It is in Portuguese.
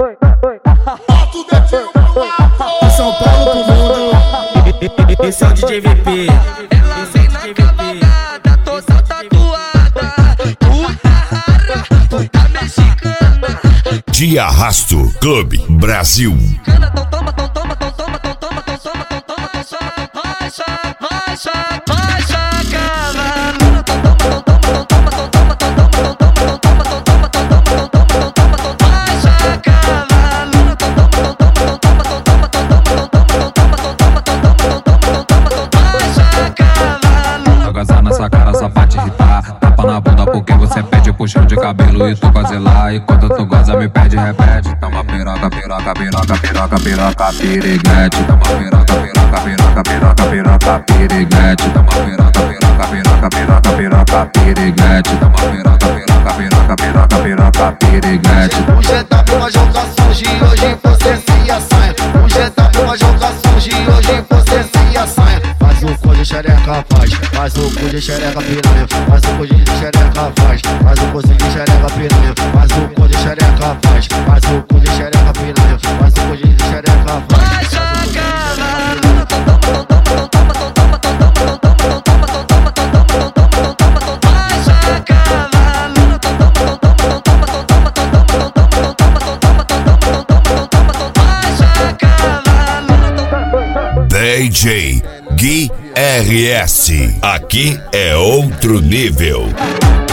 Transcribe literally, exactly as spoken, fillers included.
São Paulo pro mundo. Esse é o D J V P. Ela vem na cama malvada, toda tatuada. Uara, puta mexicana. De Arrasto Clube Brasil. Então toma, então toma, então toma, então toma, então toma, então toma, então toma. Vai, vai, vai, vai, cavalo. Então toma, então toma, então toma, então toma, então toma, então toma, então toma, então toma, então toma, então toma, então toma, então toma. Vai, cavalo. Então toma, então toma, então toma, então toma, então toma, então toma, então toma, então toma, então toma, então toma, então toma, então toma. Vai, cavalo. Gozar nessa cara só pra te irritar. Tapa na bunda porque você pede puxão de cabelo e tu goza lá. E quando tu goza me pede, repete. Toma piroca, piroca, piroca, piroca, piroca, piriguete. Toma piroca, piroca, piroca, piroca, piroca, piriguete. Toma piroca, piroca, piroca, piroca, piroca, piriguete. Toma piroca, piroca, piroca, piroca, piroca, piriguete. O G W uma jogação de hoje você se assanha. O G W uma jogação de hoje você se assanha. Faz o cu de xereca, faz. Faz o cu de xereca, piranha. Faz o cu de xereca, faz. Faz o cu de xereca, piranha. Faz o cu de xereca, faz. Faz o cu de xereca, piranha. Faz o cu de xereca, faz. Vai, cavalo. Então toma, então toma, então toma, então toma, então toma, então toma, então toma, então toma, então toma, então toma, então toma, então toma. Vai, cavalo. Então toma, então toma, então toma, então toma, então toma, então toma, então toma, então toma, então toma, então toma, então toma, então toma. Vai, cavalo. D J Gui R S. Aqui é outro nível.